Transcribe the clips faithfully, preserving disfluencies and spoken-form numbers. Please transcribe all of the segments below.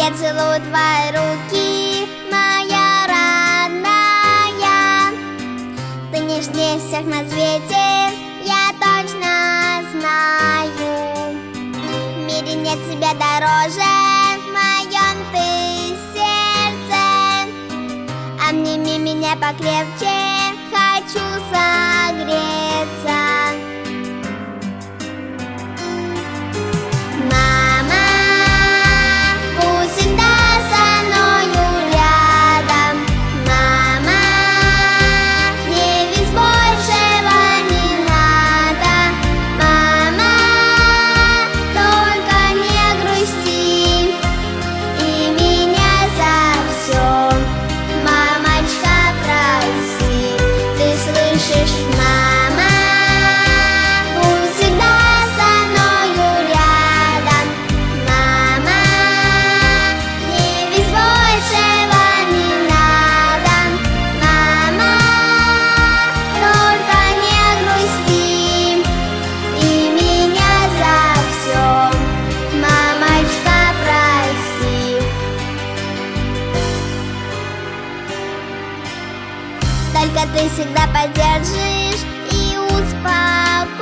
Я целую твои руки, моя родная. Ты нежнее всех на свете, я точно знаю. В мире нет тебя дороже, в моем ты сердце. Обними меня покрепче, хочу согреться. Мама, пусть всегда со мною рядом. Мама, мне ведь большего не надо. Мама, только не грусти и меня за все, мамочка, прости. Ты слышишь, мама, пусть всегда со мною рядом. Мама, мне ведь большего не надо. Мама, только не грусти и меня за все, мамочка, прости. Только ты всегда поддержишь и успокоишь,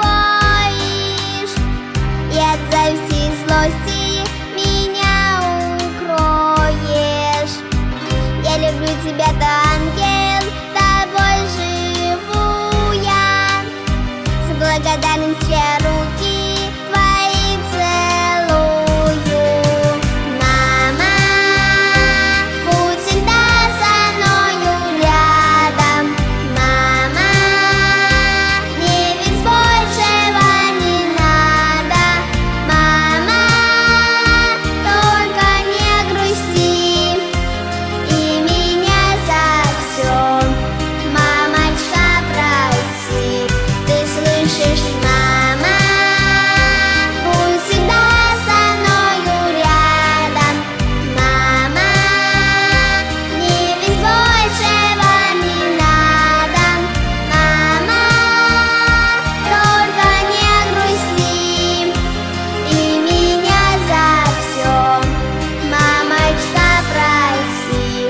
и от зависти и злости меня укроешь. Я люблю тебя, ты ангел, с тобой живу я. С благодарностью я руки твои целую. Мама, будь всегда со мною рядом. Мама, мне ведь большего не надо. Мама, только не грусти и меня за все, мамочка, прости. Ты слышишь, мама, пусть всегда со мною рядом. Мама, мне ведь большего не надо. Мама, только не грусти и меня за все, мамочка, прости.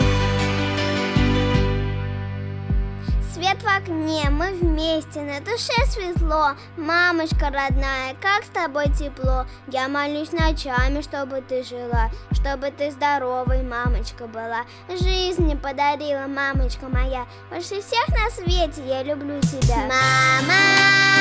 Свет в окне, мы вместе, на душе светло. Мамочка родная, как с тобой тепло. Я молюсь ночами, чтобы ты жила, чтобы ты здоровой, мамочка, была. Жизнь мне подарила, мамочка моя. Больше всех на свете я люблю тебя. Мама,